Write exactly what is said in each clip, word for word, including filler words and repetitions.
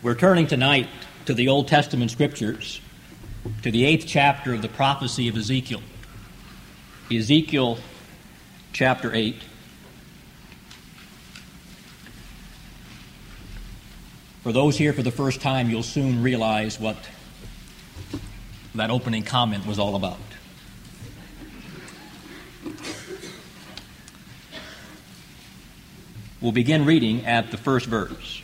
We're turning tonight to the Old Testament Scriptures, to the eighth chapter of the prophecy of Ezekiel. Ezekiel chapter eight. For those here for the first time, you'll soon realize what that opening comment was all about. We'll begin reading at the first verse.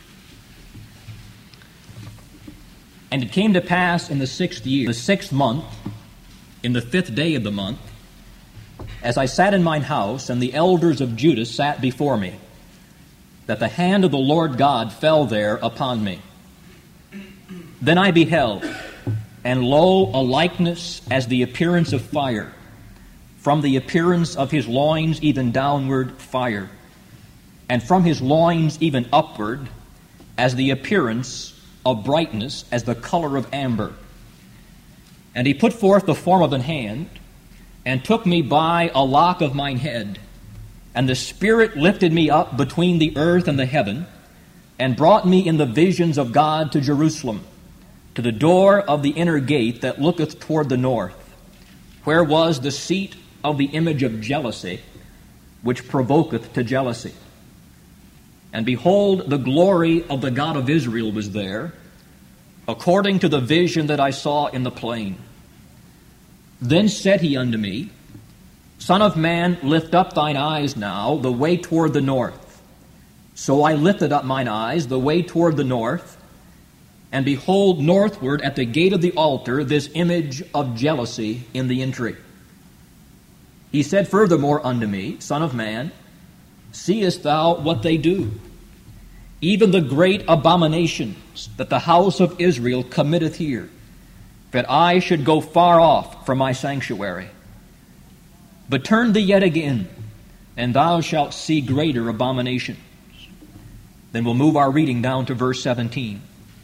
And it came to pass in the sixth year, the sixth month, in the fifth day of the month, as I sat in mine house, and the elders of Judah sat before me, that the hand of the Lord God fell there upon me. Then I beheld, and lo, a likeness as the appearance of fire, from the appearance of his loins even downward fire, and from his loins even upward, as the appearance of brightness, as the color of amber. And he put forth the form of an hand, and took me by a lock of mine head. And the Spirit lifted me up between the earth and the heaven, and brought me in the visions of God to Jerusalem, to the door of the inner gate that looketh toward the north, where was the seat of the image of jealousy, which provoketh to jealousy. And behold, the glory of the God of Israel was there, according to the vision that I saw in the plain. Then said he unto me, Son of man, lift up thine eyes now the way toward the north. So I lifted up mine eyes the way toward the north, and behold, northward at the gate of the altar this image of jealousy in the entry. He said furthermore unto me, Son of man, seest thou what they do? Even the great abominations that the house of Israel committeth here, that I should go far off from my sanctuary. But turn thee yet again, and thou shalt see greater abominations. Then we'll move our reading down to verse seventeen.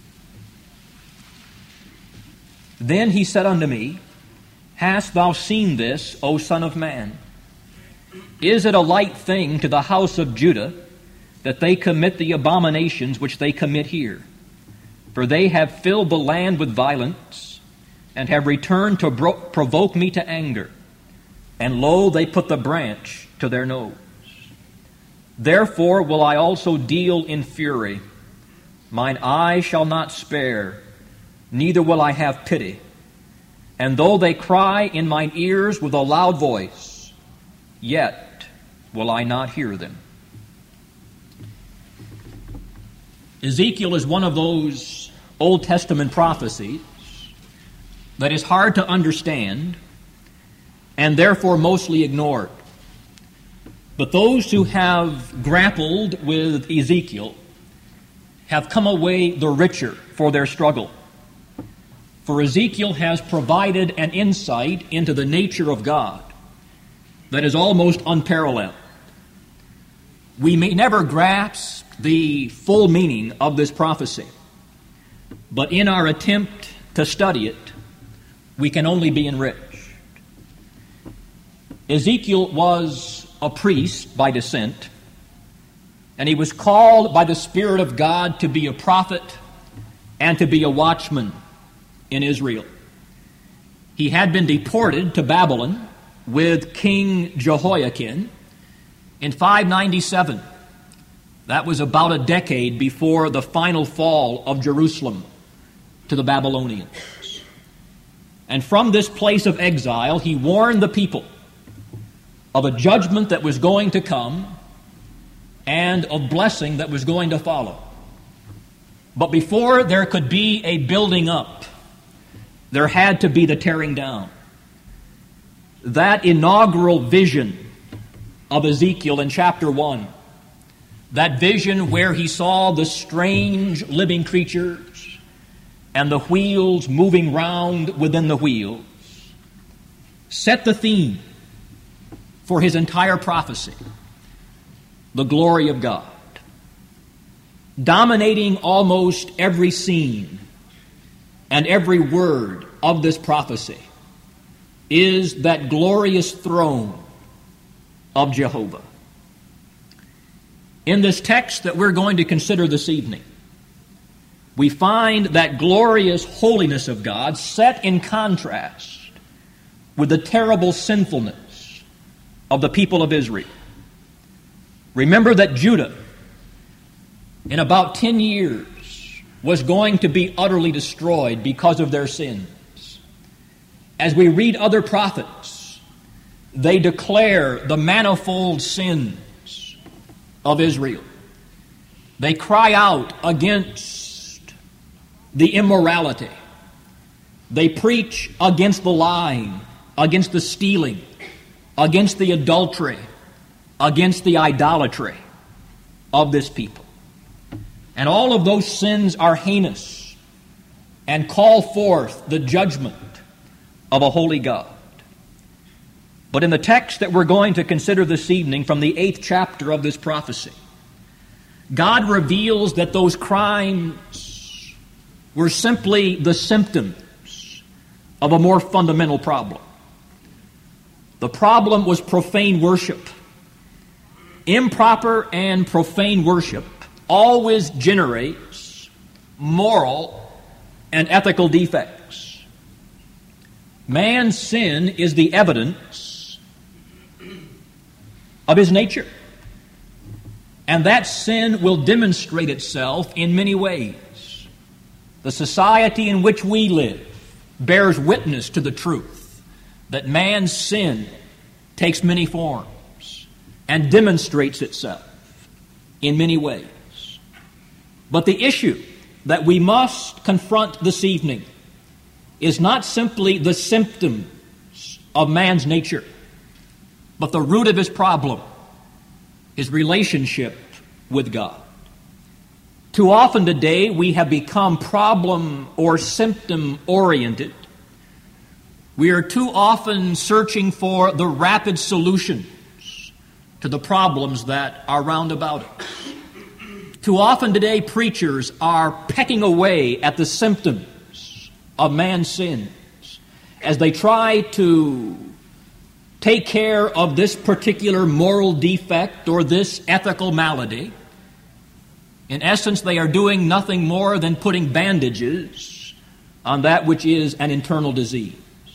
Then he said unto me, Hast thou seen this, O Son of man? Is it a light thing to the house of Judah that they commit the abominations which they commit here? For they have filled the land with violence, and have returned to bro- provoke me to anger. And lo, they put the branch to their nose. Therefore will I also deal in fury. Mine eye shall not spare, neither will I have pity. And though they cry in mine ears with a loud voice, yet will I not hear them. Ezekiel is one of those Old Testament prophecies that is hard to understand and therefore mostly ignored. But those who have grappled with Ezekiel have come away the richer for their struggle. For Ezekiel has provided an insight into the nature of God that is almost unparalleled. We may never grasp the full meaning of this prophecy, but in our attempt to study it, we can only be enriched. Ezekiel was a priest by descent, and he was called by the Spirit of God to be a prophet and to be a watchman in Israel. He had been deported to Babylon with King Jehoiakim in five ninety-seven. That was about a decade before the final fall of Jerusalem to the Babylonians. And from this place of exile, he warned the people of a judgment that was going to come and of blessing that was going to follow. But before there could be a building up, there had to be the tearing down. That inaugural vision of Ezekiel in chapter one, that vision where he saw the strange living creatures and the wheels moving round within the wheels, set the theme for his entire prophecy, the glory of God. Dominating almost every scene and every word of this prophecy is that glorious throne of Jehovah. In this text that we're going to consider this evening, we find that glorious holiness of God set in contrast with the terrible sinfulness of the people of Israel. Remember that Judah, in about ten years, was going to be utterly destroyed because of their sins. As we read other prophets, they declare the manifold sins of Israel. They cry out against the immorality. They preach against the lying, against the stealing, against the adultery, against the idolatry of this people. And all of those sins are heinous and call forth the judgment of a holy God. But in the text that we're going to consider this evening from the eighth chapter of this prophecy, God reveals that those crimes were simply the symptoms of a more fundamental problem. The problem was profane worship. Improper and profane worship always generates moral and ethical defects. Man's sin is the evidence of his nature. And that sin will demonstrate itself in many ways. The society in which we live bears witness to the truth that man's sin takes many forms and demonstrates itself in many ways. But the issue that we must confront this evening is not simply the symptoms of man's nature, but the root of his problem, his relationship with God. Too often today we have become problem or symptom oriented. We are too often searching for the rapid solutions to the problems that are round about us. Too often today preachers are pecking away at the symptoms of man's sins as they try to take care of this particular moral defect or this ethical malady. In essence, they are doing nothing more than putting bandages on that which is an internal disease.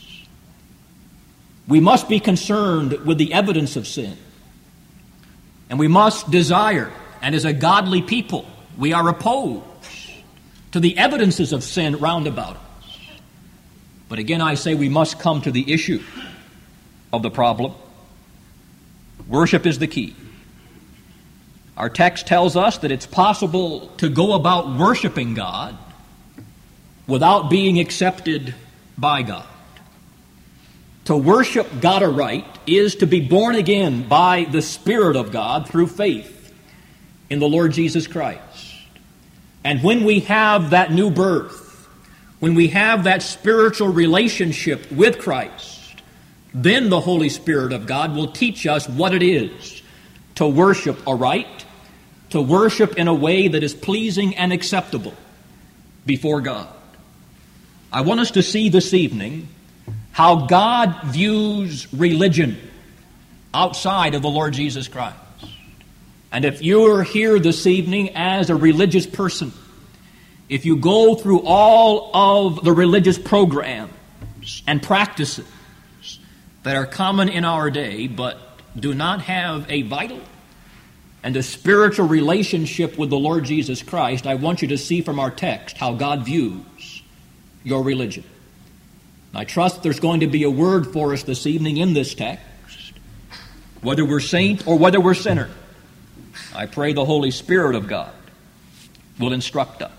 We must be concerned with the evidence of sin. And we must desire, and as a godly people, we are opposed to the evidences of sin round about us. But again, I say we must come to the issue of the problem. Worship is the key. Our text tells us that it's possible to go about worshiping God without being accepted by God. To worship God aright is to be born again by the Spirit of God through faith in the Lord Jesus Christ. And when we have that new birth, when we have that spiritual relationship with Christ, then the Holy Spirit of God will teach us what it is to worship aright, to worship in a way that is pleasing and acceptable before God. I want us to see this evening how God views religion outside of the Lord Jesus Christ. And if you're here this evening as a religious person, if you go through all of the religious programs and practices that are common in our day, but do not have a vital and a spiritual relationship with the Lord Jesus Christ, I want you to see from our text how God views your religion. I trust there's going to be a word for us this evening in this text, whether we're saint or whether we're sinner. I pray the Holy Spirit of God will instruct us.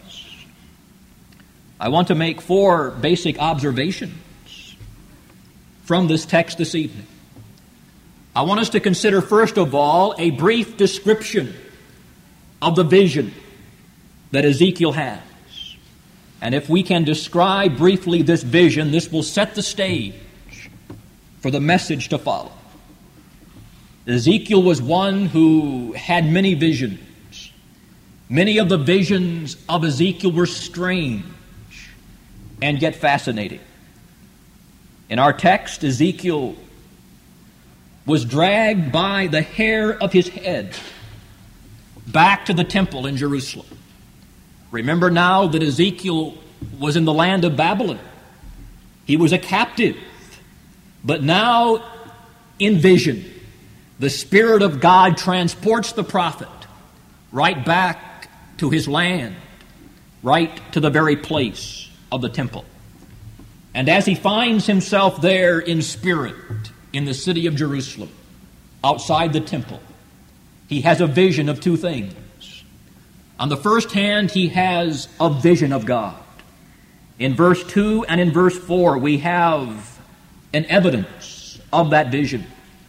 I want to make four basic observations from this text this evening. I want us to consider, first of all, a brief description of the vision that Ezekiel has. And if we can describe briefly this vision, this will set the stage for the message to follow. Ezekiel was one who had many visions. Many of the visions of Ezekiel were strange and yet fascinating. In our text, Ezekiel was dragged by the hair of his head back to the temple in Jerusalem. Remember now that Ezekiel was in the land of Babylon. He was a captive. But now, in vision, the Spirit of God transports the prophet right back to his land, right to the very place of the temple. And as he finds himself there in spirit in the city of Jerusalem, outside the temple, he has a vision of two things. On the first hand, he has a vision of God. In verse two and in verse four, we have an evidence of that vision.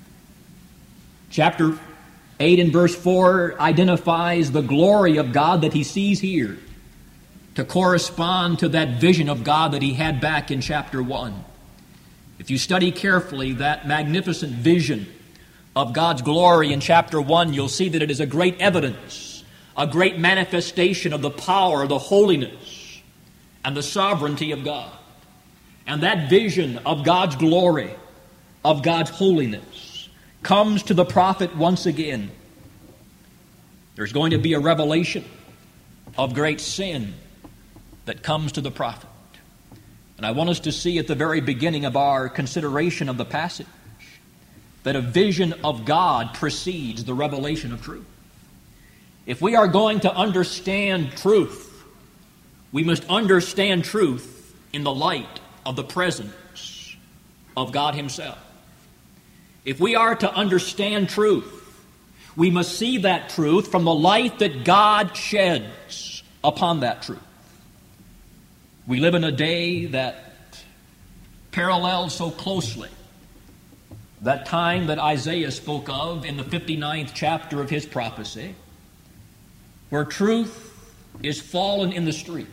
Chapter eight and verse four identifies the glory of God that he sees here to correspond to that vision of God that he had back in chapter one. If you study carefully that magnificent vision of God's glory in chapter one, you'll see that it is a great evidence, a great manifestation of the power, the holiness, and the sovereignty of God. And that vision of God's glory, of God's holiness, comes to the prophet once again. There's going to be a revelation of great sin that comes to the prophet. And I want us to see at the very beginning of our consideration of the passage that a vision of God precedes the revelation of truth. If we are going to understand truth, we must understand truth in the light of the presence of God Himself. If we are to understand truth, we must see that truth from the light that God sheds upon that truth. We live in a day that parallels so closely that time that Isaiah spoke of in the fifty-ninth chapter of his prophecy, where truth is fallen in the streets.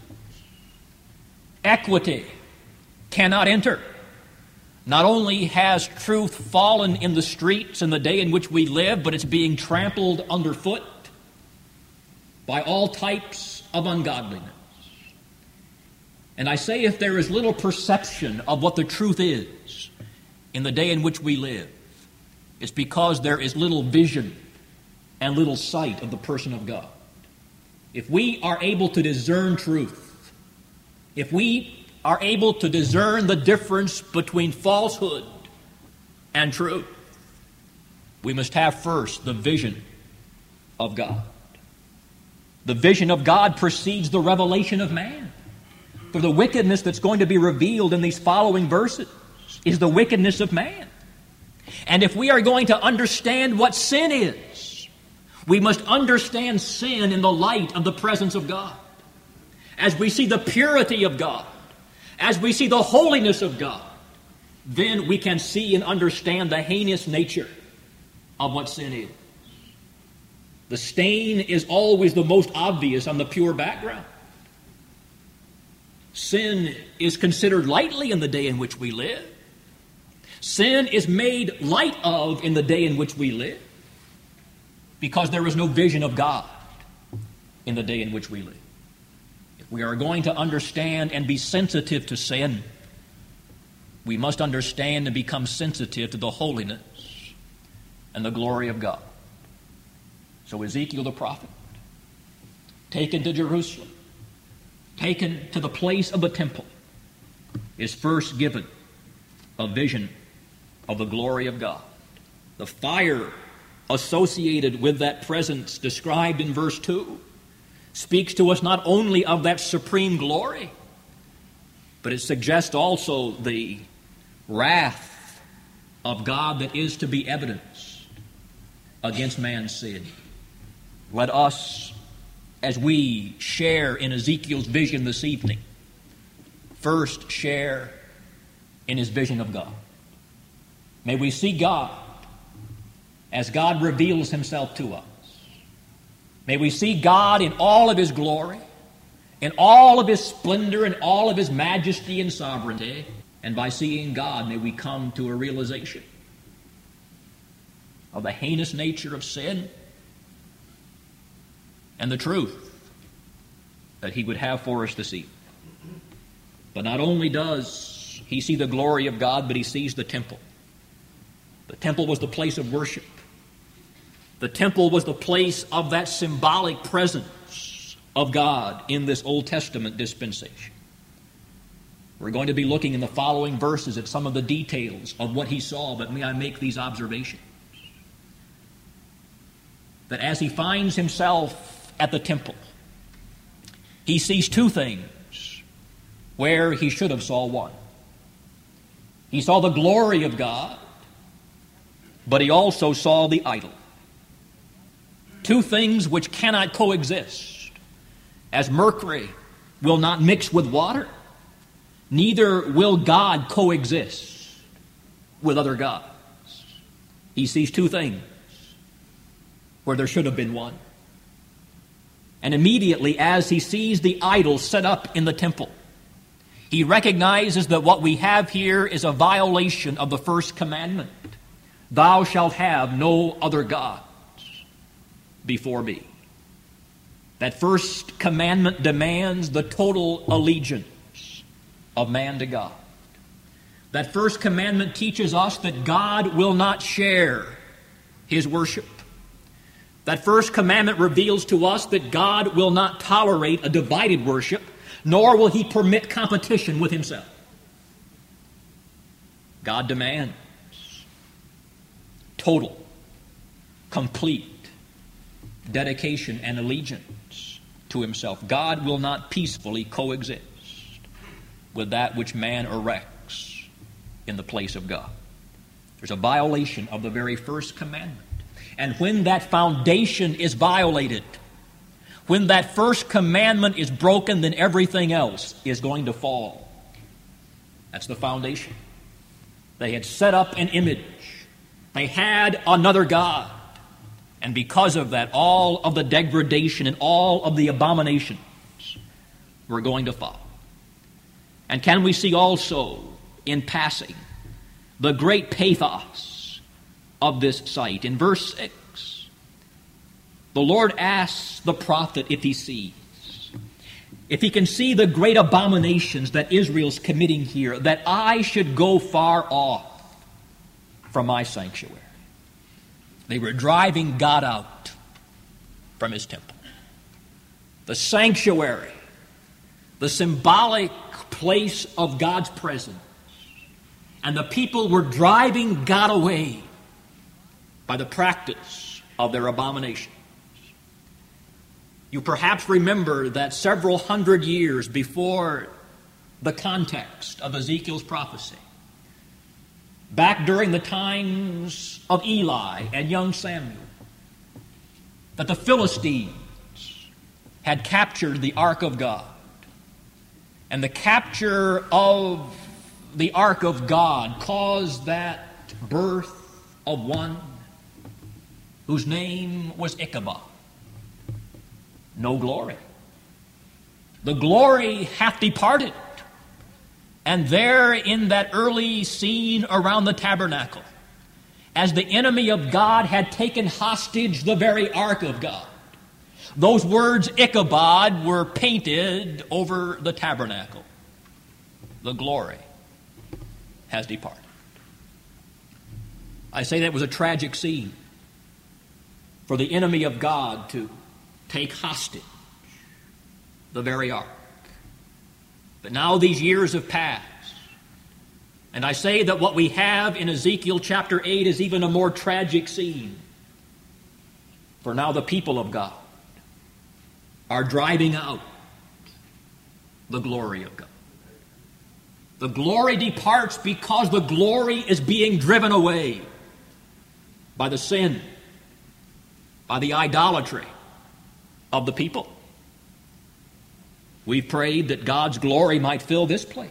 Equity cannot enter. Not only has truth fallen in the streets in the day in which we live, but it's being trampled underfoot by all types of ungodliness. And I say if there is little perception of what the truth is in the day in which we live, it's because there is little vision and little sight of the person of God. If we are able to discern truth, if we are able to discern the difference between falsehood and truth, we must have first the vision of God. The vision of God precedes the revelation of man. For the wickedness that's going to be revealed in these following verses is the wickedness of man. And if we are going to understand what sin is, we must understand sin in the light of the presence of God. As we see the purity of God, as we see the holiness of God, then we can see and understand the heinous nature of what sin is. The stain is always the most obvious on the pure background. Sin is considered lightly in the day in which we live. Sin is made light of in the day in which we live because there is no vision of God in the day in which we live. If we are going to understand and be sensitive to sin, we must understand and become sensitive to the holiness and the glory of God. So Ezekiel the prophet, taken to Jerusalem, taken to the place of the temple, is first given a vision of the glory of God. The fire associated with that presence described in verse two speaks to us not only of that supreme glory, but it suggests also the wrath of God that is to be evidenced against man's sin. Let us, as we share in Ezekiel's vision this evening, first share in his vision of God. May we see God as God reveals Himself to us. May we see God in all of His glory, in all of His splendor, in all of His majesty and sovereignty. And by seeing God, may we come to a realization of the heinous nature of sin and the truth that He would have for us this evening. But not only does he see the glory of God, but he sees the temple. The temple was the place of worship. The temple was the place of that symbolic presence of God in this Old Testament dispensation. We're going to be looking in the following verses at some of the details of what he saw, but may I make these observations. That as he finds himself at the temple, he sees two things where he should have saw one. He saw the glory of God, but he also saw the idol. Two things which cannot coexist. As mercury will not mix with water, neither will God coexist with other gods. He sees two things where there should have been one. And immediately as he sees the idol set up in the temple, he recognizes that what we have here is a violation of the first commandment. Thou shalt have no other gods before me. That first commandment demands the total allegiance of man to God. That first commandment teaches us that God will not share his worship. That first commandment reveals to us that God will not tolerate a divided worship, nor will he permit competition with himself. God demands total, complete dedication and allegiance to himself. God will not peacefully coexist with that which man erects in the place of God. There's a violation of the very first commandment. And when that foundation is violated, when that first commandment is broken, then everything else is going to fall. That's the foundation. They had set up an image. They had another God. And because of that, all of the degradation and all of the abominations were going to follow. And can we see also, in passing, the great pathos of this sight? In verse six, the Lord asks the prophet if he sees, if he can see the great abominations that Israel's committing here, that I should go far off from my sanctuary. They were driving God out from his temple. The sanctuary, the symbolic place of God's presence. And the people were driving God away by the practice of their abominations. You perhaps remember that several hundred years before the context of Ezekiel's prophecy, back during the times of Eli and young Samuel, that the Philistines had captured the Ark of God. And the capture of the Ark of God caused that birth of one whose name was Ichabod. No glory. The glory hath departed. And there in that early scene around the tabernacle, as the enemy of God had taken hostage the very ark of God, those words Ichabod were painted over the tabernacle. The glory has departed. I say that was a tragic scene for the enemy of God to take hostage the very ark. But now these years have passed. And I say that what we have in Ezekiel chapter eight is even a more tragic scene. For now the people of God are driving out the glory of God. The glory departs because the glory is being driven away by the sin, by the idolatry of the people. We've prayed that God's glory might fill this place.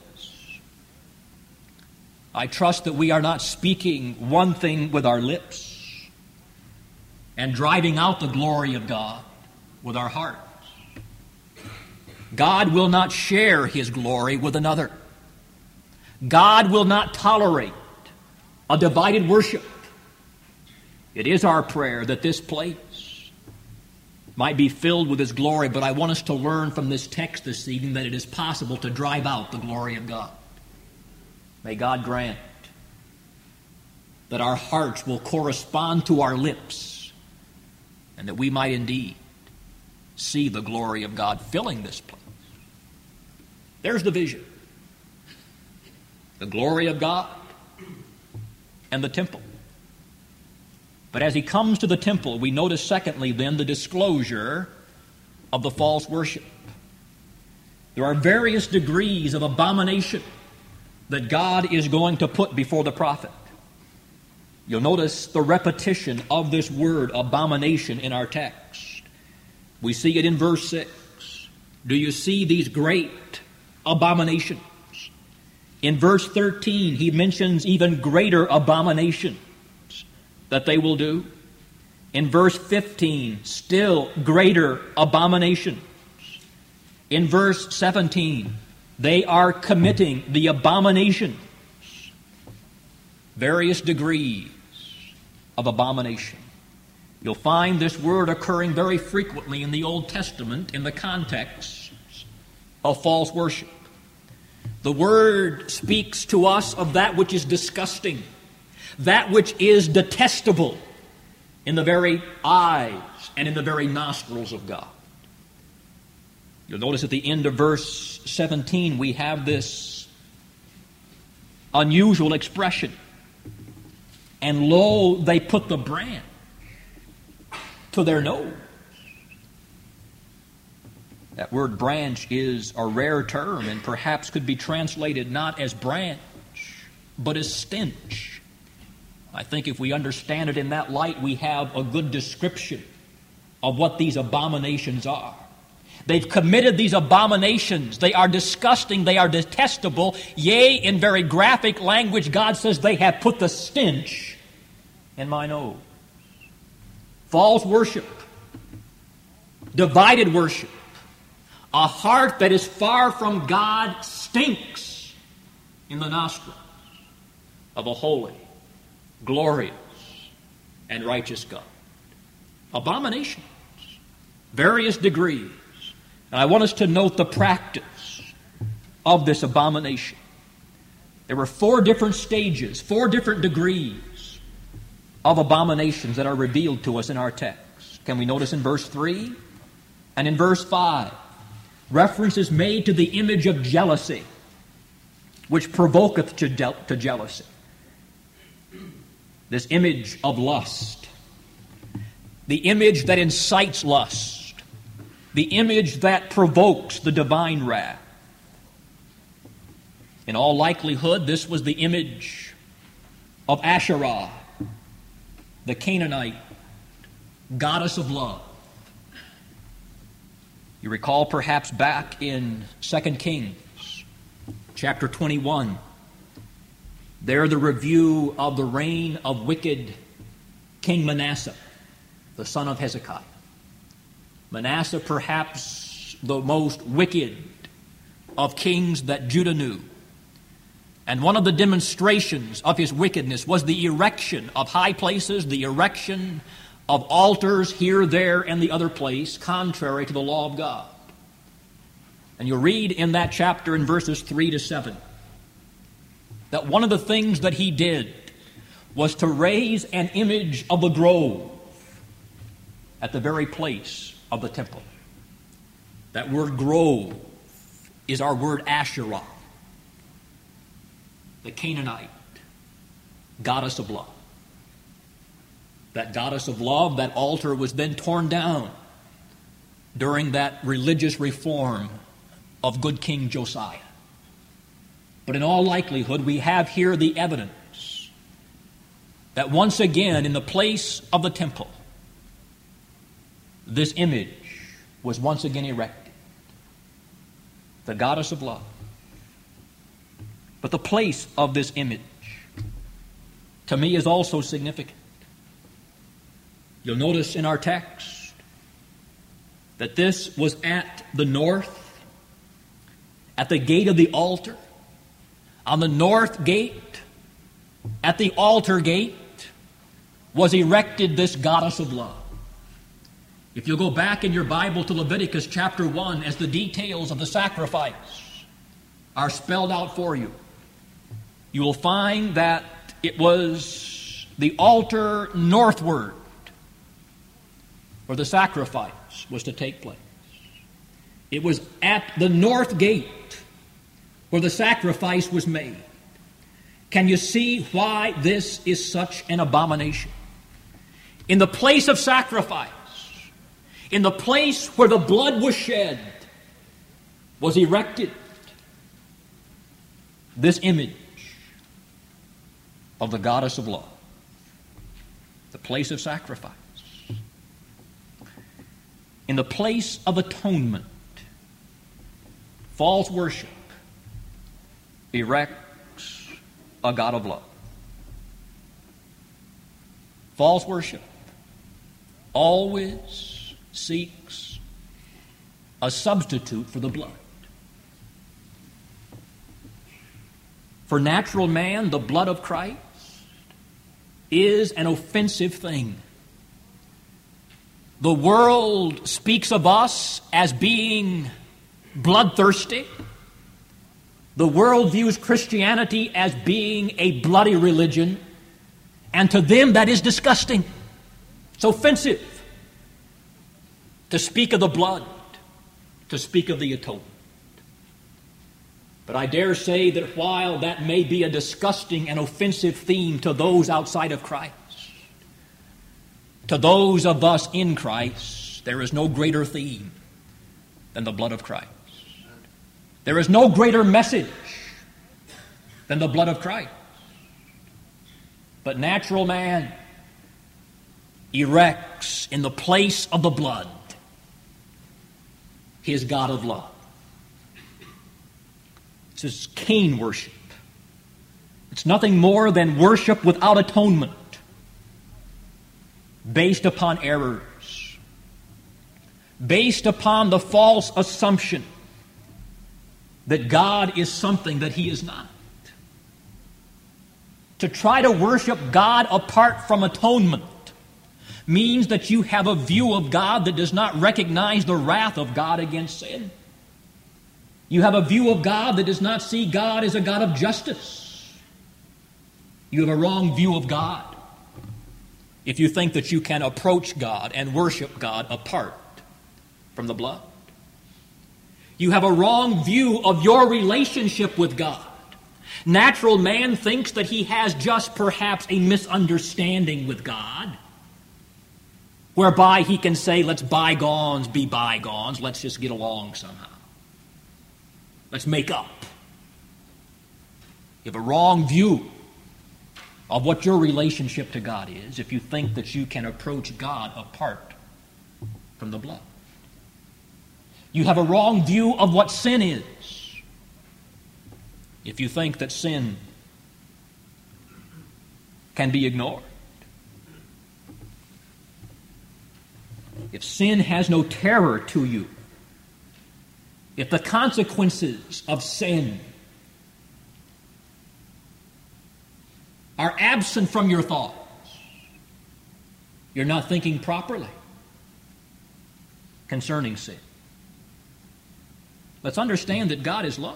I trust that we are not speaking one thing with our lips and driving out the glory of God with our hearts. God will not share his glory with another. God will not tolerate a divided worship. It is our prayer that this place might be filled with his glory, but I want us to learn from this text this evening that it is possible to drive out the glory of God. May God grant that our hearts will correspond to our lips and that we might indeed see the glory of God filling this place. There's the vision. The glory of God and the temple. But as he comes to the temple, we notice secondly then the disclosure of the false worship. There are various degrees of abomination that God is going to put before the prophet. You'll notice the repetition of this word abomination in our text. We see it in verse six. Do you see these great abominations? In verse thirteen, he mentions even greater abominations that they will do. In verse fifteen, still greater abominations. In verse seventeen, they are committing the abominations. Various degrees of abomination. You'll find this word occurring very frequently in the Old Testament in the context of false worship. The word speaks to us of that which is disgusting, that which is detestable in the very eyes and in the very nostrils of God. You'll notice at the end of verse seventeen we have this unusual expression. And lo, they put the branch to their nose. That word branch is a rare term and perhaps could be translated not as branch, but as stench. I think if we understand it in that light, we have a good description of what these abominations are. They've committed these abominations. They are disgusting. They are detestable. Yea, in very graphic language, God says they have put the stench in my nose. False worship, divided worship, a heart that is far from God stinks in the nostrils of a holy, glorious, and righteous God. Abominations, various degrees. And I want us to note the practice of this abomination. There were four different stages, four different degrees of abominations that are revealed to us in our text. Can we notice in verse three and in verse five? Reference is made to the image of jealousy, which provoketh to, je- to jealousy. This image of lust, the image that incites lust, the image that provokes the divine wrath. In all likelihood, this was the image of Asherah, the Canaanite goddess of love. You recall perhaps back in Second Kings, chapter twenty-one, there the review of the reign of wicked King Manasseh, the son of Hezekiah. Manasseh, perhaps the most wicked of kings that Judah knew. And one of the demonstrations of his wickedness was the erection of high places, the erection of altars here, there, and the other place, contrary to the law of God. And you'll read in that chapter in verses three to seven that one of the things that he did was to raise an image of the grove at the very place of the temple. That word grove is our word Asherah, the Canaanite goddess of love. That goddess of love, that altar was then torn down during that religious reform of good King Josiah. But in all likelihood, we have here the evidence that once again in the place of the temple, this image was once again erected. The goddess of love. But the place of this image, to me, is also significant. You'll notice in our text that this was at the north, at the gate of the altar. On the north gate, at the altar gate, was erected this goddess of love. If you go back in your Bible to Leviticus chapter one, as the details of the sacrifice are spelled out for you, you will find that it was the altar northward where the sacrifice was to take place. It was at the north gate where the sacrifice was made. Can you see why this is such an abomination? In the place of sacrifice, in the place where the blood was shed, was erected this image of the goddess of love, the place of sacrifice. In the place of atonement, false worship erects a God of love. False worship always seeks a substitute for the blood. For natural man, the blood of Christ is an offensive thing. The world speaks of us as being bloodthirsty. The world views Christianity as being a bloody religion, and to them that is disgusting. It's offensive to speak of the blood, to speak of the atonement. But I dare say that while that may be a disgusting and offensive theme to those outside of Christ, to those of us in Christ, there is no greater theme than the blood of Christ. There is no greater message than the blood of Christ. But natural man erects in the place of the blood his God of love. This is Cain worship. It's nothing more than worship without atonement, based upon errors, based upon the false assumption that God is something that He is not. To try to worship God apart from atonement means that you have a view of God that does not recognize the wrath of God against sin. You have a view of God that does not see God as a God of justice. You have a wrong view of God if you think that you can approach God and worship God apart from the blood. You have a wrong view of your relationship with God. Natural man thinks that he has just perhaps a misunderstanding with God, whereby he can say, let's bygones be bygones, let's just get along somehow. Let's make up. You have a wrong view of what your relationship to God is if you think that you can approach God apart from the blood. You have a wrong view of what sin is if you think that sin can be ignored. If sin has no terror to you, if the consequences of sin are absent from your thoughts, you're not thinking properly concerning sin. Let's understand that God is love.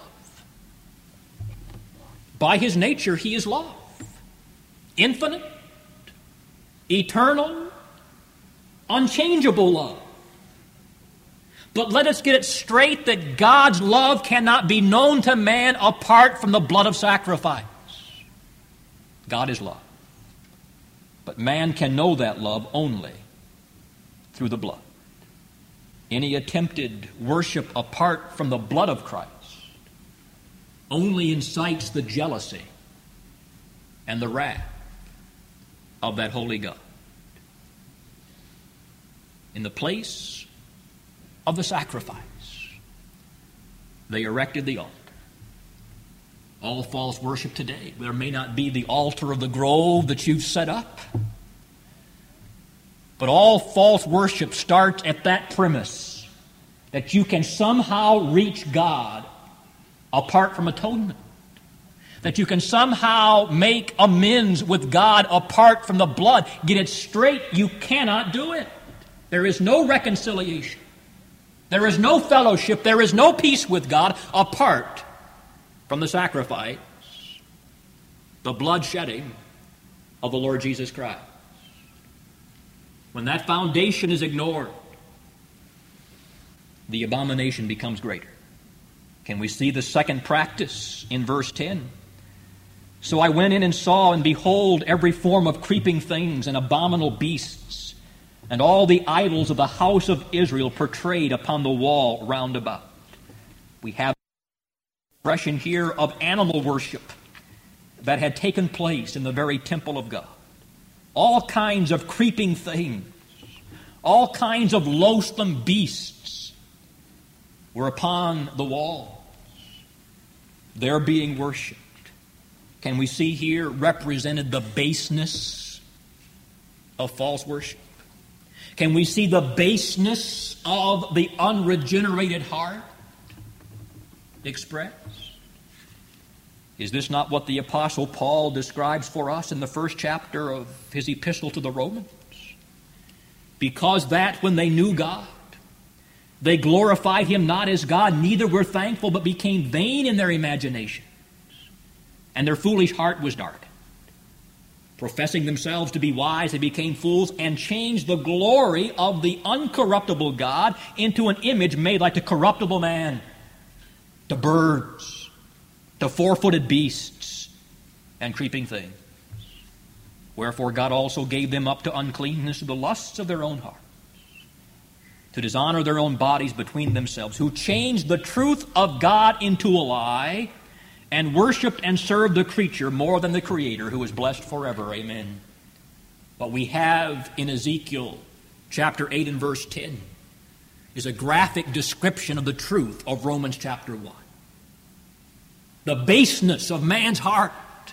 By His nature, He is love. Infinite, eternal, unchangeable love. But let us get it straight that God's love cannot be known to man apart from the blood of sacrifice. God is love. But man can know that love only through the blood. Any attempted worship apart from the blood of Christ only incites the jealousy and the wrath of that holy God. In the place of the sacrifice, they erected the altar. All false worship today, there may not be the altar of the grove that you've set up, but all false worship starts at that premise that you can somehow reach God apart from atonement, that you can somehow make amends with God apart from the blood. Get it straight, you cannot do it. There is no reconciliation. There is no fellowship. There is no peace with God apart from the sacrifice, the blood shedding of the Lord Jesus Christ. When that foundation is ignored, the abomination becomes greater. Can we see the second practice in verse ten? So I went in and saw, and behold, every form of creeping things and abominable beasts, and all the idols of the house of Israel portrayed upon the wall round about. We have an expression here of animal worship that had taken place in the very temple of God. All kinds of creeping things, all kinds of loathsome beasts were upon the wall. They're being worshipped. Can we see here represented the baseness of false worship? Can we see the baseness of the unregenerated heart expressed? Is this not what the Apostle Paul describes for us in the first chapter of his epistle to the Romans? Because that when they knew God, they glorified Him not as God, neither were thankful, but became vain in their imaginations, and their foolish heart was darkened. Professing themselves to be wise, they became fools and changed the glory of the uncorruptible God into an image made like the corruptible man, to birds, to four-footed beasts, and creeping things. Wherefore God also gave them up to uncleanness of the lusts of their own hearts, to dishonor their own bodies between themselves, who changed the truth of God into a lie, and worshipped and served the creature more than the Creator, who is blessed forever. Amen. But we have in Ezekiel chapter eight and verse ten is a graphic description of the truth of Romans chapter one. The baseness of man's heart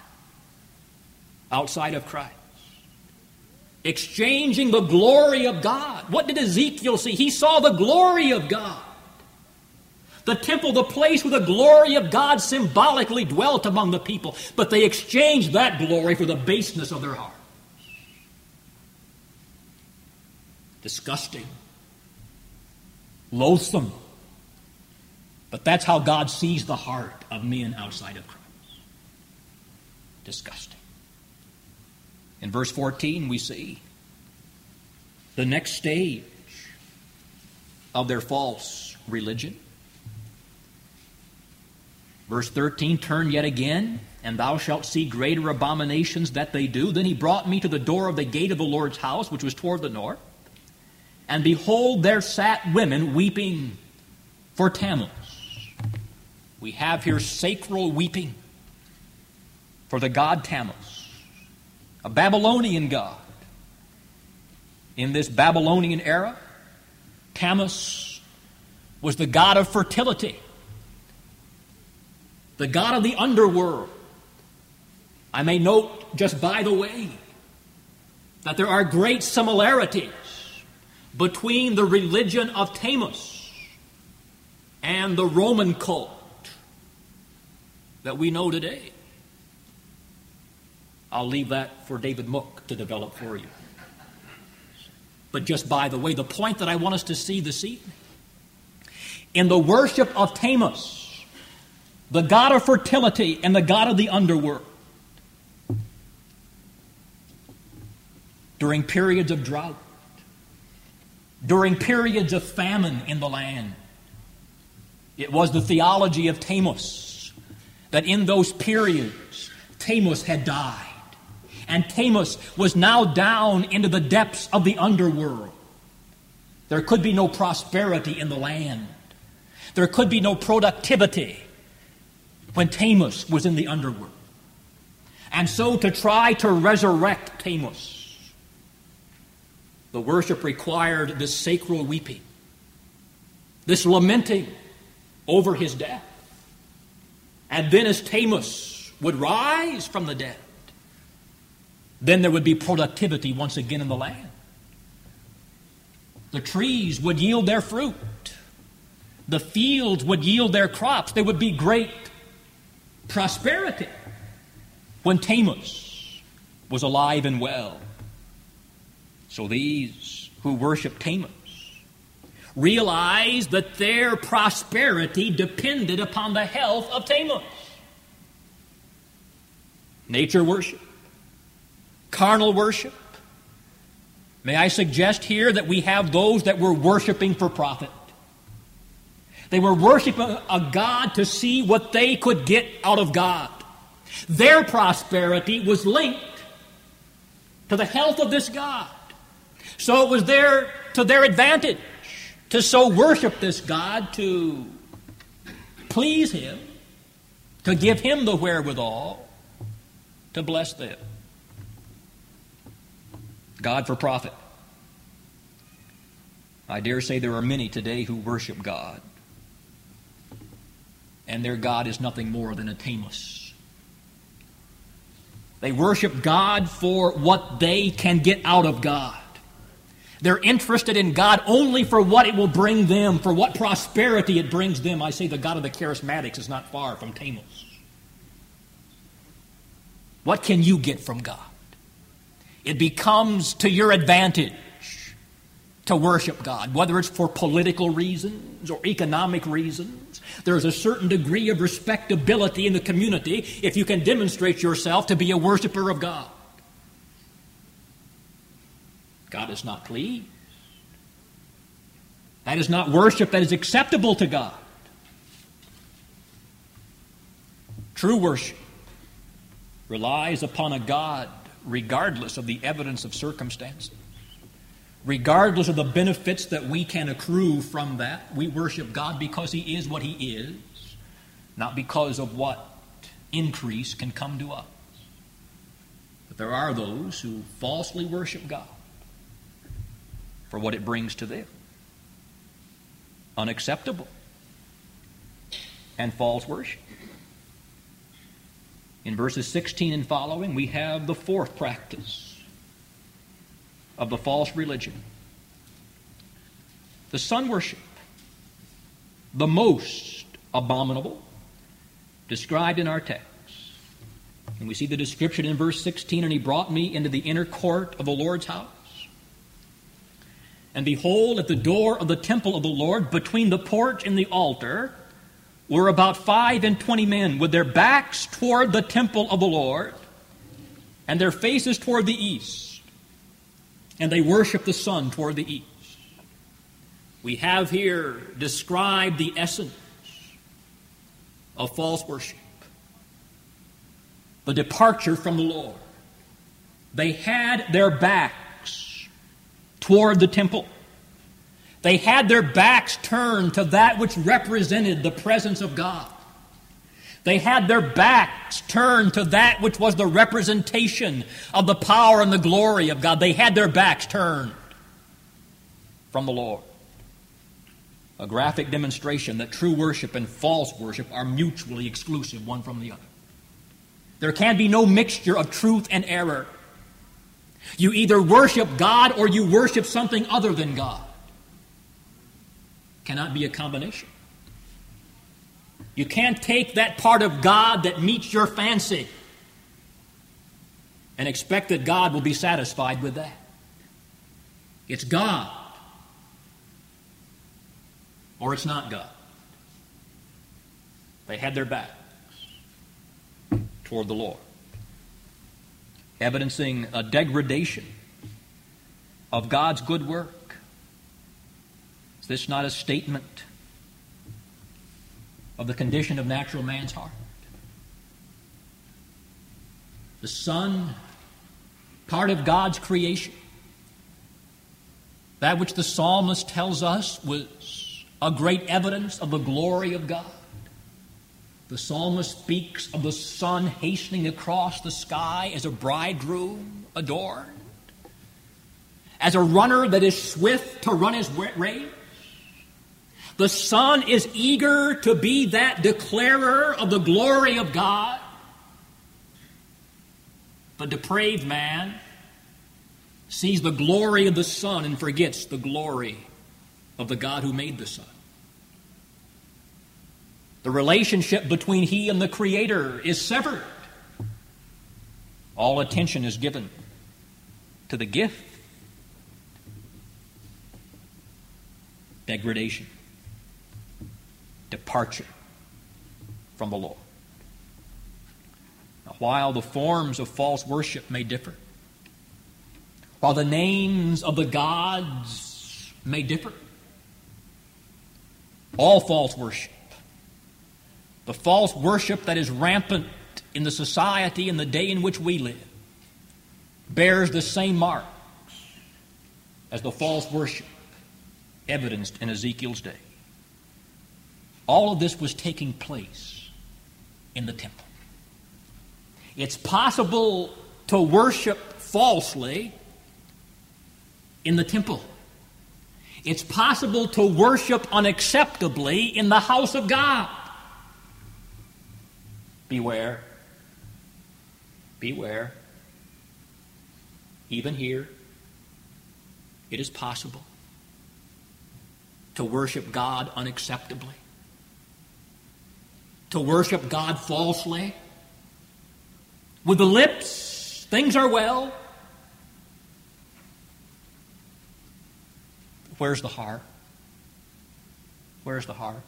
outside of Christ. Exchanging the glory of God. What did Ezekiel see? He saw the glory of God. The temple, the place where the glory of God symbolically dwelt among the people. But they exchanged that glory for the baseness of their heart. Disgusting. Loathsome. But that's how God sees the heart of men outside of Christ. Disgusting. In verse fourteen, we see the next stage of their false religion. Verse thirteen, turn yet again, and thou shalt see greater abominations that they do. Then he brought me to the door of the gate of the Lord's house, which was toward the north. And behold, there sat women weeping for Tammuz. We have here sacral weeping for the god Tammuz, a Babylonian god. In this Babylonian era, Tammuz was the god of fertility, the god of the underworld. I may note, just by the way, that there are great similarities between the religion of Tammuz and the Roman cult that we know today. I'll leave that for David Mook to develop for you. But just by the way, the point that I want us to see this evening, in the worship of Tammuz, the god of fertility and the god of the underworld, during periods of drought, during periods of famine in the land, it was the theology of Tammuz that in those periods, Tammuz had died. And Tammuz was now down into the depths of the underworld. There could be no prosperity in the land. There could be no productivity when Tammuz was in the underworld. And so to try to resurrect Tammuz, the worship required this sacral weeping, this lamenting over his death. And then as Tammuz would rise from the dead, then there would be productivity once again in the land. The trees would yield their fruit. The fields would yield their crops. There would be great prosperity when Tammuz was alive and well. So these who worship Tammuz realized that their prosperity depended upon the health of Tammuz. Nature worship, carnal worship. May I suggest here that we have those that were worshiping for profit. They were worshiping a God to see what they could get out of God. Their prosperity was linked to the health of this God. So it was there to their advantage to so worship this God, to please Him, to give Him the wherewithal to bless them. God for profit. I dare say there are many today who worship God, and their God is nothing more than a tameless. They worship God for what they can get out of God. They're interested in God only for what it will bring them, for what prosperity it brings them. I say the God of the charismatics is not far from tameless. What can you get from God? It becomes to your advantage to worship God, whether it's for political reasons or economic reasons. There's a certain degree of respectability in the community if you can demonstrate yourself to be a worshiper of God. God is not pleased. That is not worship that is acceptable to God. True worship relies upon a God regardless of the evidence of circumstances. Regardless of the benefits that we can accrue from that, we worship God because He is what He is, not because of what increase can come to us. But there are those who falsely worship God for what it brings to them. Unacceptable and false worship. In verses sixteen and following, we have the fourth practice of the false religion. The sun worship, the most abominable, described in our text. And we see the description in verse sixteen, and he brought me into the inner court of the Lord's house. And behold, at the door of the temple of the Lord, between the porch and the altar, were about five and twenty men with their backs toward the temple of the Lord and their faces toward the east. And they worship the sun toward the east. We have here described the essence of false worship. The departure from the Lord. They had their backs toward the temple. They had their backs turned to that which represented the presence of God. They had their backs turned to that which was the representation of the power and the glory of God. They had their backs turned from the Lord. A graphic demonstration that true worship and false worship are mutually exclusive one from the other. There can be no mixture of truth and error. You either worship God or you worship something other than God. Cannot be a combination. You can't take that part of God that meets your fancy and expect that God will be satisfied with that. It's God or it's not God. They had their backs toward the Lord, evidencing a degradation of God's good work. Is this not a statement of the condition of natural man's heart? The sun, part of God's creation, that which the psalmist tells us was a great evidence of the glory of God. The psalmist speaks of the sun hastening across the sky as a bridegroom adorned, as a runner that is swift to run his race. The sun is eager to be that declarer of the glory of God. The depraved man sees the glory of the sun and forgets the glory of the God who made the sun. The relationship between he and the Creator is severed. All attention is given to the gift. Degradation. Departure from the Lord. Now, while the forms of false worship may differ, while the names of the gods may differ, all false worship, the false worship that is rampant in the society in the day in which we live, bears the same marks as the false worship evidenced in Ezekiel's day. All of this was taking place in the temple. It's possible to worship falsely in the temple. It's possible to worship unacceptably in the house of God. Beware. Beware. Even here, it is possible to worship God unacceptably, to worship God falsely. With the lips, things are well. Where's the heart? Where's the heart?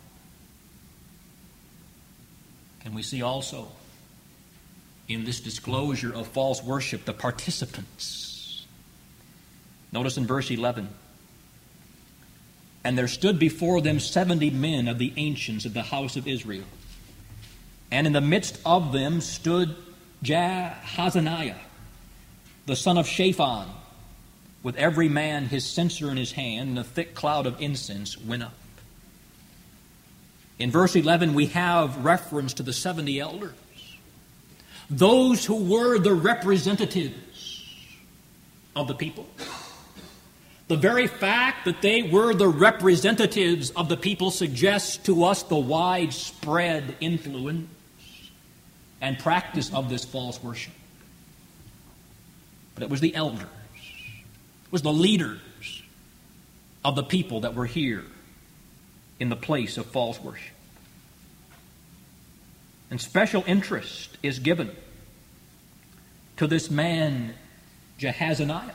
Can we see also in this disclosure of false worship the participants? Notice in verse eleven, and there stood before them seventy men of the ancients of the house of Israel, and in the midst of them stood Jaazaniah, the son of Shaphan, with every man his censer in his hand, and a thick cloud of incense went up. In verse eleven, we have reference to the seventy elders, those who were the representatives of the people. The very fact that they were the representatives of the people suggests to us the widespread influence and practice of this false worship. But it was the elders, it was the leaders of the people that were here in the place of false worship. And special interest is given to this man, Jaazaniah,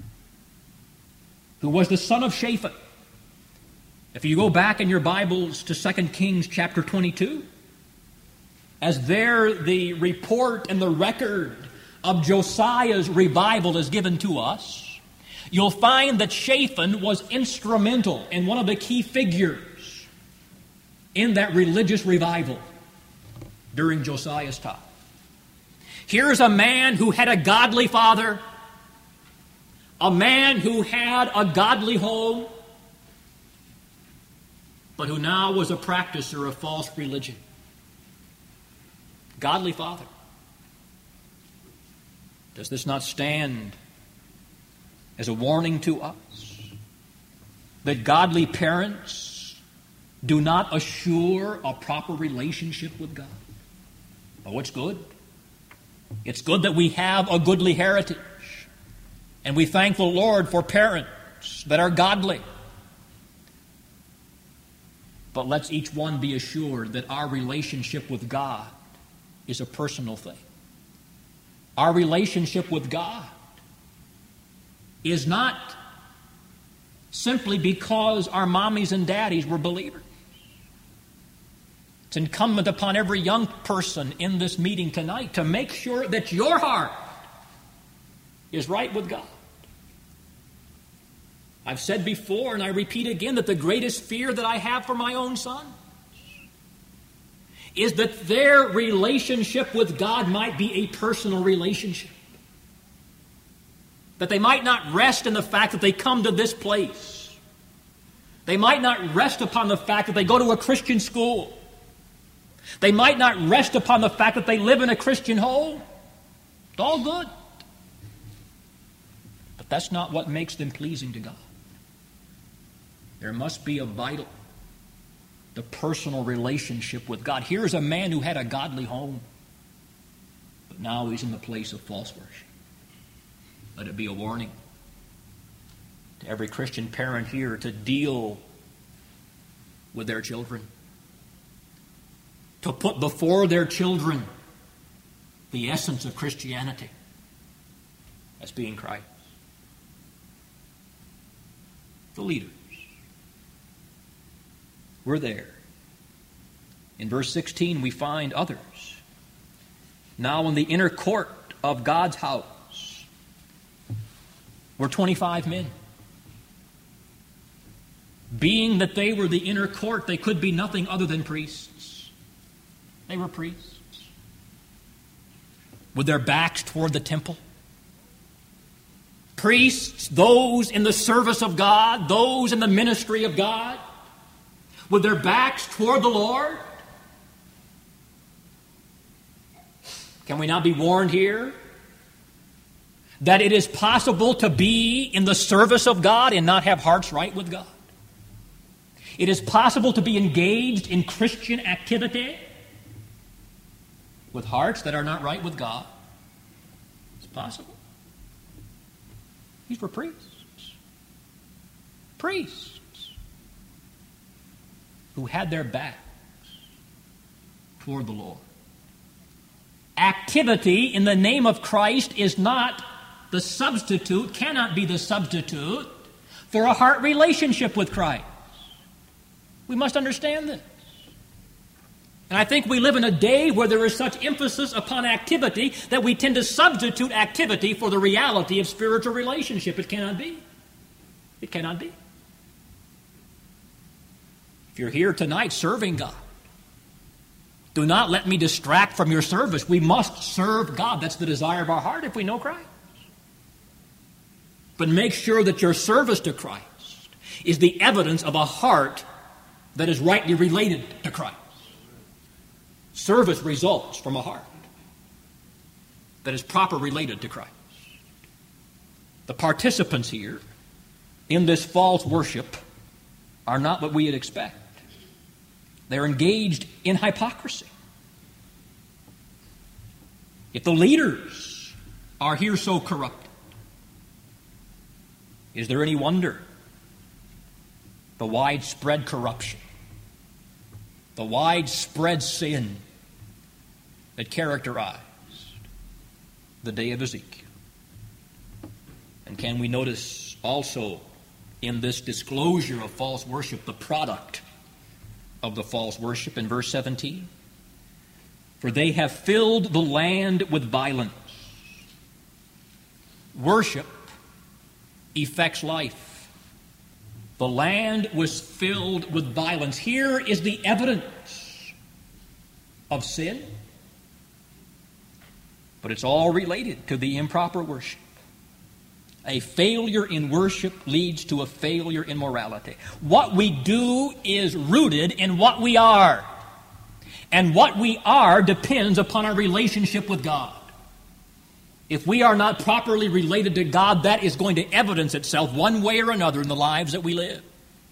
who was the son of Shaphan. If you go back in your Bibles to Second Kings chapter twenty-two, as there the report and the record of Josiah's revival is given to us, you'll find that Shaphan was instrumental and one of the key figures in that religious revival during Josiah's time. Here's a man who had a godly father, a man who had a godly home, but who now was a practicer of false religion. Godly father. Does this not stand as a warning to us that godly parents do not assure a proper relationship with God? Oh, it's good. It's good that we have a goodly heritage. And we thank the Lord for parents that are godly. But let's each one be assured that our relationship with God is a personal thing. Our relationship with God is not simply because our mommies and daddies were believers. It's incumbent upon every young person in this meeting tonight to make sure that your heart is right with God. I've said before, and I repeat again, that the greatest fear that I have for my own son is that their relationship with God might be a personal relationship. That they might not rest in the fact that they come to this place. They might not rest upon the fact that they go to a Christian school. They might not rest upon the fact that they live in a Christian home. It's all good. But that's not what makes them pleasing to God. There must be a vital, the personal relationship with God. Here's a man who had a godly home, but now he's in the place of false worship. Let it be a warning to every Christian parent here to deal with their children, to put before their children the essence of Christianity as being Christ. The leaders were there. In verse sixteen, we find others. Now in the inner court of God's house were twenty-five men. Being that they were the inner court, they could be nothing other than priests. They were priests. With their backs toward the temple. Priests, those in the service of God, those in the ministry of God, with their backs toward the Lord. Can we not be warned here that it is possible to be in the service of God and not have hearts right with God? It is possible to be engaged in Christian activity with hearts that are not right with God. It's possible. These were priests. Priests who had their backs toward the Lord. Activity in the name of Christ is not the substitute, cannot be the substitute for a heart relationship with Christ. We must understand this. And I think we live in a day where there is such emphasis upon activity that we tend to substitute activity for the reality of spiritual relationship. It cannot be. It cannot be. If you're here tonight serving God, do not let me distract from your service. We must serve God. That's the desire of our heart if we know Christ. But make sure that your service to Christ is the evidence of a heart that is rightly related to Christ. Service results from a heart that is properly related to Christ. The participants here in this false worship are not what we would expect. They're engaged in hypocrisy. If the leaders are here so corrupted, is there any wonder the widespread corruption, the widespread sin that characterized the day of Ezekiel? And can we notice also in this disclosure of false worship the product of the false worship in verse seventeen? For they have filled the land with violence. Worship effects life. The land was filled with violence. Here is the evidence of sin, but it's all related to the improper worship. A failure in worship leads to a failure in morality. What we do is rooted in what we are. And what we are depends upon our relationship with God. If we are not properly related to God, that is going to evidence itself one way or another in the lives that we live.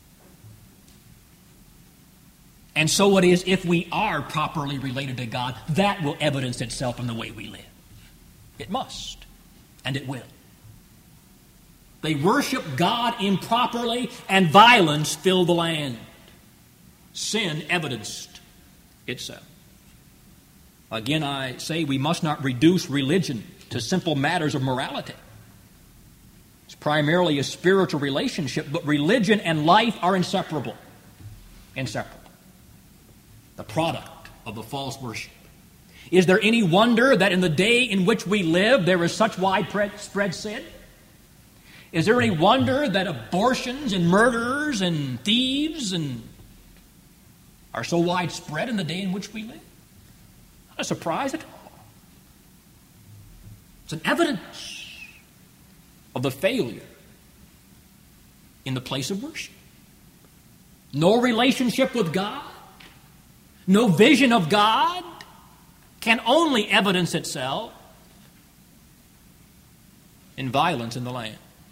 And so it is if we are properly related to God, that will evidence itself in the way we live. It must, and it will. They worship God improperly, and violence filled the land. Sin evidenced itself. Again, I say we must not reduce religion to simple matters of morality. It's primarily a spiritual relationship, but religion and life are inseparable. Inseparable. The product of the false worship. Is there any wonder that in the day in which we live there is such widespread sin? Is there any wonder that abortions and murderers and thieves and are so widespread in the day in which we live? Not a surprise at all. It's an evidence of the failure in the place of worship. No relationship with God, no vision of God can only evidence itself in violence in the land.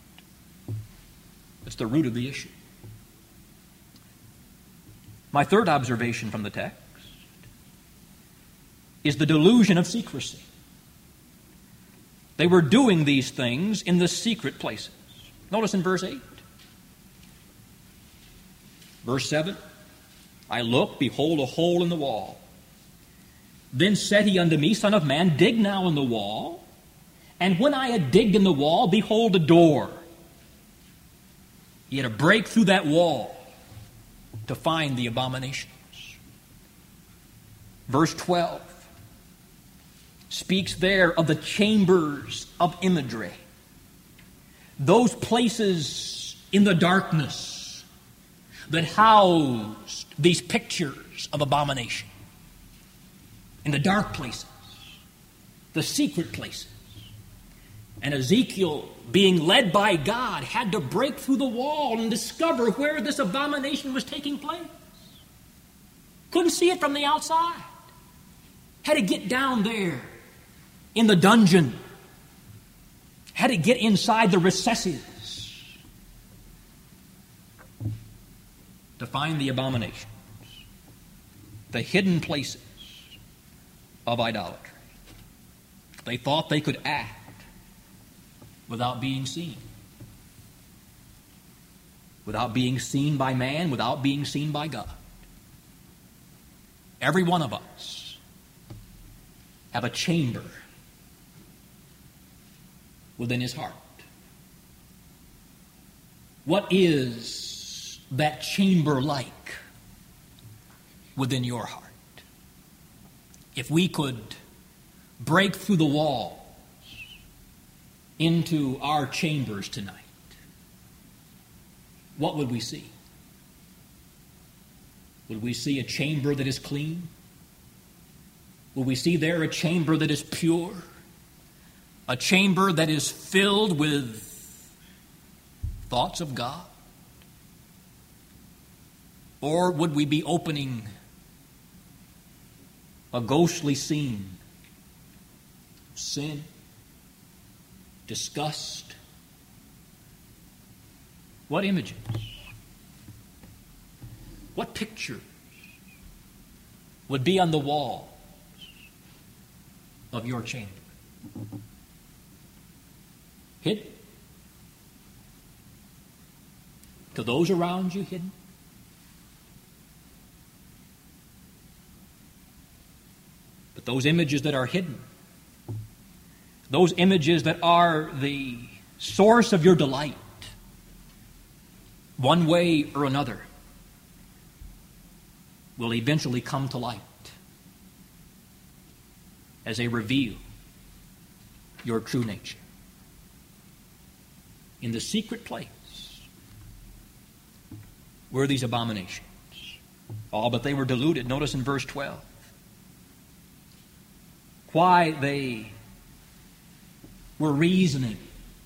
It's the root of the issue. My third observation from the text is the delusion of secrecy. They were doing these things in the secret places. Notice in verse eight. Verse seven, I looked, behold, a hole in the wall. Then said he unto me, Son of man, dig now in the wall. And when I had digged in the wall, behold, a door. He had to break through that wall to find the abominations. Verse twelve speaks there of the chambers of imagery. Those places in the darkness that housed these pictures of abomination. In the dark places, the secret places. And Ezekiel, being led by God, had to break through the wall and discover where this abomination was taking place. Couldn't see it from the outside. Had to get down there in the dungeon. Had to get inside the recesses to find the abominations, the hidden places of idolatry. They thought they could act without being seen. Without being seen by man, without being seen by God. Every one of us have a chamber within his heart. What is that chamber like within your heart? If we could break through the walls into our chambers tonight, what would we see? Would we see a chamber that is clean? Will we see there a chamber that is pure? A chamber that is filled with thoughts of God? Or would we be opening a ghostly scene of sin, disgust? What images? What pictures would be on the walls of your chamber? Hidden? To those around you, hidden? But those images that are hidden, those images that are the source of your delight, one way or another, will eventually come to light as they reveal your true nature. In the secret place were these abominations. All but they were deluded. Notice in verse twelve why they were reasoning.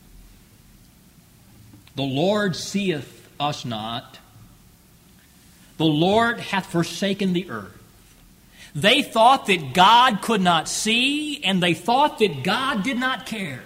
The Lord seeth us not. The Lord hath forsaken the earth. They thought that God could not see, and they thought that God did not care.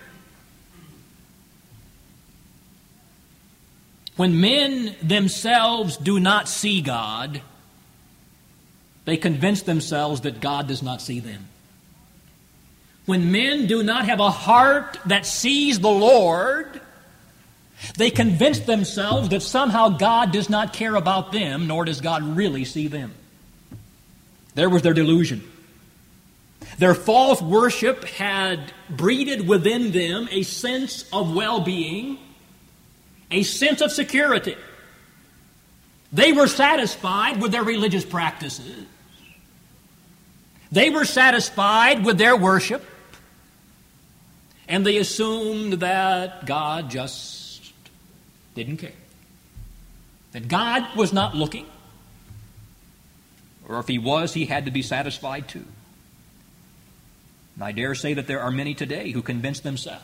When men themselves do not see God, they convince themselves that God does not see them. When men do not have a heart that sees the Lord, they convince themselves that somehow God does not care about them, nor does God really see them. There was their delusion. Their false worship had breeded within them a sense of well-being, a sense of security. They were satisfied with their religious practices. They were satisfied with their worship. And they assumed that God just didn't care. That God was not looking. Or if he was, he had to be satisfied too. And I dare say that there are many today who convince themselves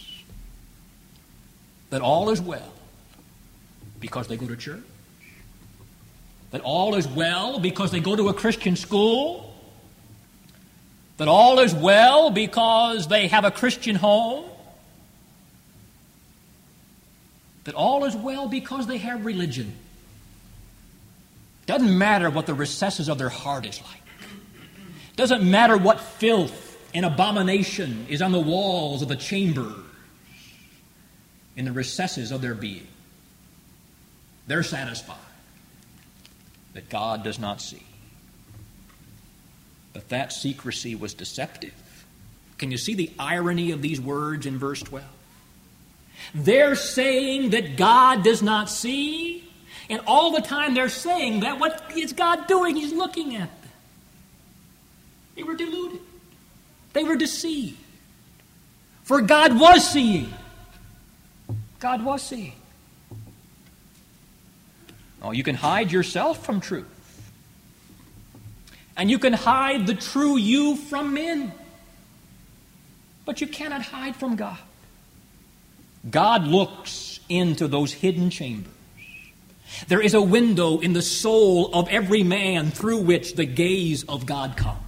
that all is well because they go to church. That all is well because they go to a Christian school. That all is well because they have a Christian home. That all is well because they have religion. Doesn't matter what the recesses of their heart is like. Doesn't matter what filth and abomination is on the walls of the chamber, in the recesses of their being. They're satisfied that God does not see. But that secrecy was deceptive. Can you see the irony of these words in verse twelve? They're saying that God does not see, and all the time they're saying that, what is God doing? He's looking at them. They were deluded. They were deceived. For God was seeing. God was seeing. Oh, you can hide yourself from truth. And you can hide the true you from men. But you cannot hide from God. God looks into those hidden chambers. There is a window in the soul of every man through which the gaze of God comes.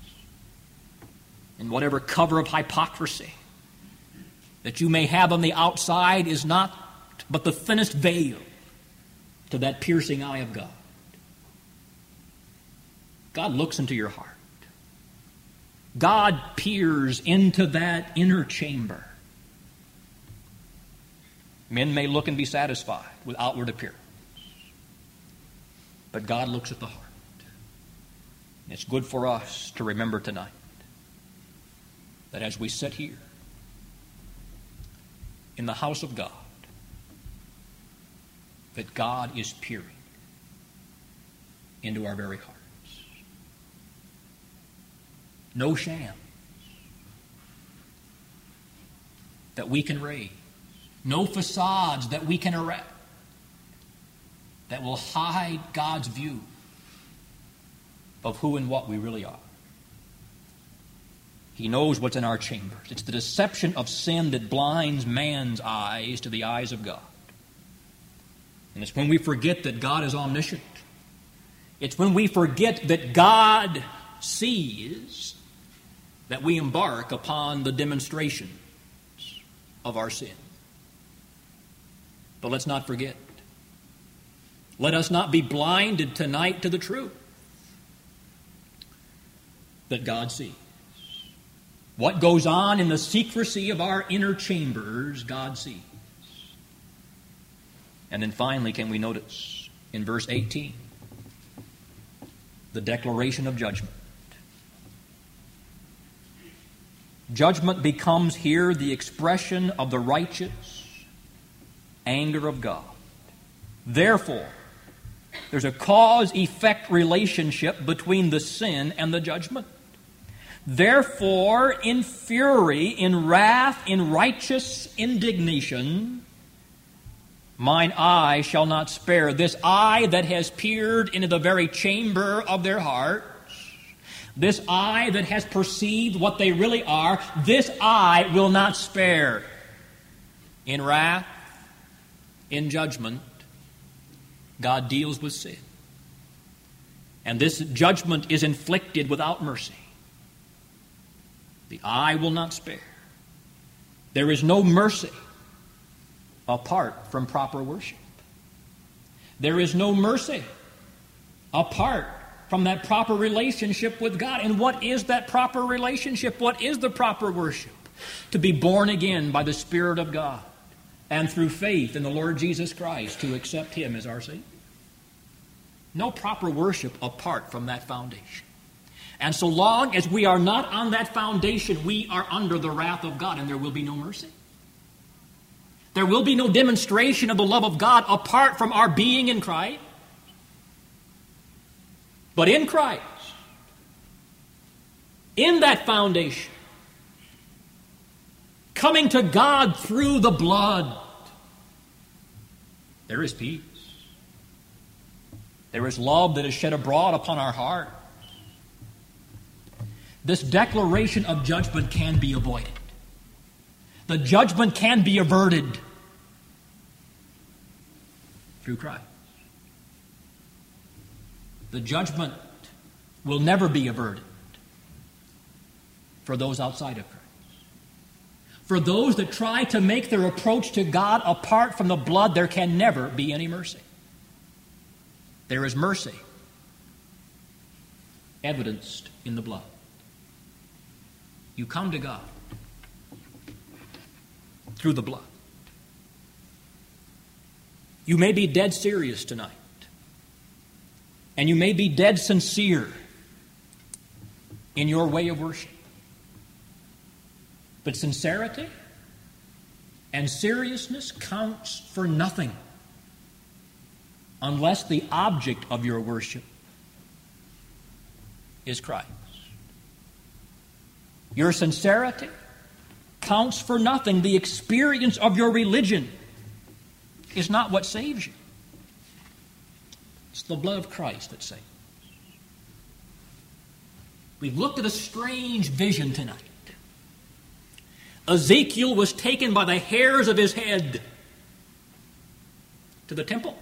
And whatever cover of hypocrisy that you may have on the outside is not but the thinnest veil to that piercing eye of God. God looks into your heart. God peers into that inner chamber. Men may look and be satisfied with outward appearance, but God looks at the heart. It's good for us to remember tonight that as we sit here in the house of God, that God is peering into our very hearts. No sham that we can raise, no facades that we can erect that will hide God's view of who and what we really are. He knows what's in our chambers. It's the deception of sin that blinds man's eyes to the eyes of God. And it's when we forget that God is omniscient. It's when we forget that God sees that we embark upon the demonstrations of our sin. But let's not forget. Let us not be blinded tonight to the truth that God sees. What goes on in the secrecy of our inner chambers, God sees. And then finally, can we notice in verse eighteen, the declaration of judgment. Judgment becomes here the expression of the righteous anger of God. Therefore, there's a cause-effect relationship between the sin and the judgment. Therefore, in fury, in wrath, in righteous indignation, mine eye shall not spare. This eye that has peered into the very chamber of their hearts, this eye that has perceived what they really are, this eye will not spare. In wrath, in judgment, God deals with sin. And this judgment is inflicted without mercy. The eye will not spare. There is no mercy apart from proper worship. There is no mercy apart from that proper relationship with God. And what is that proper relationship? What is the proper worship? To be born again by the Spirit of God and through faith in the Lord Jesus Christ to accept Him as our Savior. No proper worship apart from that foundation. And so long as we are not on that foundation, we are under the wrath of God, and there will be no mercy. There will be no demonstration of the love of God apart from our being in Christ. But in Christ, in that foundation, coming to God through the blood, there is peace. There is love that is shed abroad upon our heart. This declaration of judgment can be avoided. The judgment can be averted through Christ. The judgment will never be averted for those outside of Christ. For those that try to make their approach to God apart from the blood, there can never be any mercy. There is mercy evidenced in the blood. You come to God through the blood. You may be dead serious tonight. And you may be dead sincere in your way of worship. But sincerity and seriousness counts for nothing unless the object of your worship is Christ. Your sincerity counts for nothing. The experience of your religion is not what saves you. It's the blood of Christ that saves. We've looked at a strange vision tonight. Ezekiel was taken by the hairs of his head to the temple.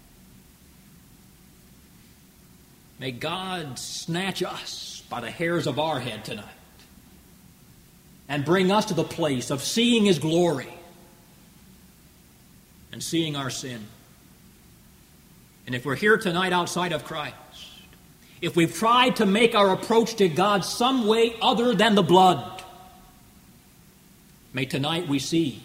May God snatch us by the hairs of our head tonight and bring us to the place of seeing His glory and seeing our sin. And if we're here tonight outside of Christ, if we've tried to make our approach to God some way other than the blood, may tonight we see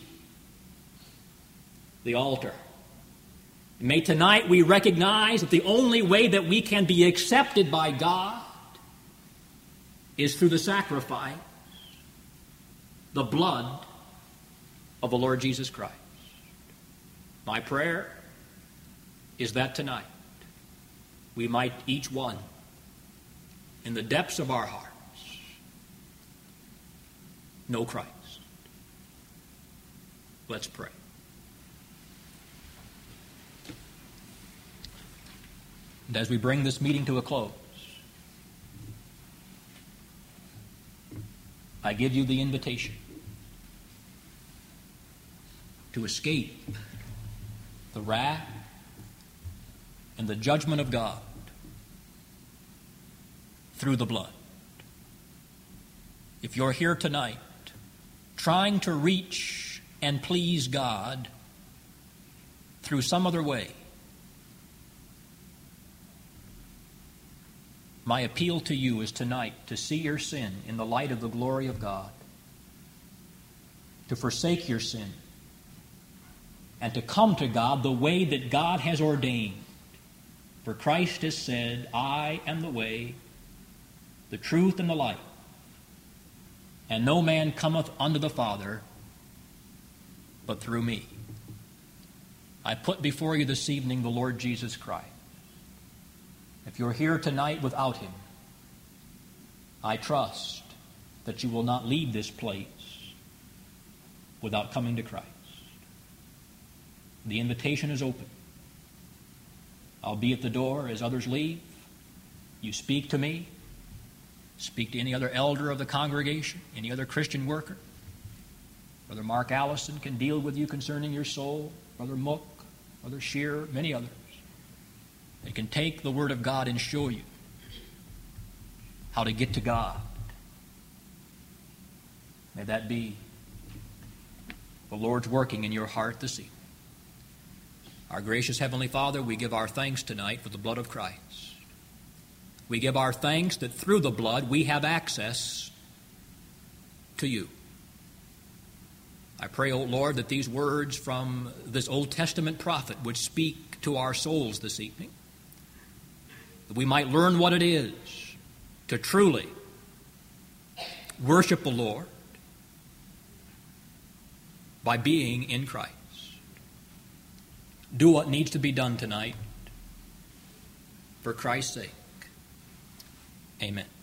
the altar. May tonight we recognize that the only way that we can be accepted by God is through the sacrifice, the blood of the Lord Jesus Christ. My prayer is that tonight we might each one, in the depths of our hearts, know Christ. Let's pray. And as we bring this meeting to a close, I give you the invitation to escape the wrath and the judgment of God through the blood. If you're here tonight trying to reach and please God through some other way, my appeal to you is tonight to see your sin in the light of the glory of God, to forsake your sin, and to come to God the way that God has ordained. For Christ has said, I am the way, the truth, and the life, and no man cometh unto the Father but through me. I put before you this evening the Lord Jesus Christ. If you're here tonight without Him, I trust that you will not leave this place without coming to Christ. The invitation is open. I'll be at the door as others leave. You speak to me. Speak to any other elder of the congregation, any other Christian worker. Brother Mark Allison can deal with you concerning your soul. Brother Mook, Brother Shearer, many others. They can take the Word of God and show you how to get to God. May that be the Lord's working in your heart this evening. Our gracious Heavenly Father, we give our thanks tonight for the blood of Christ. We give our thanks that through the blood we have access to you. I pray, O Lord, that these words from this Old Testament prophet would speak to our souls this evening, that we might learn what it is to truly worship the Lord by being in Christ. Do what needs to be done tonight for Christ's sake. Amen.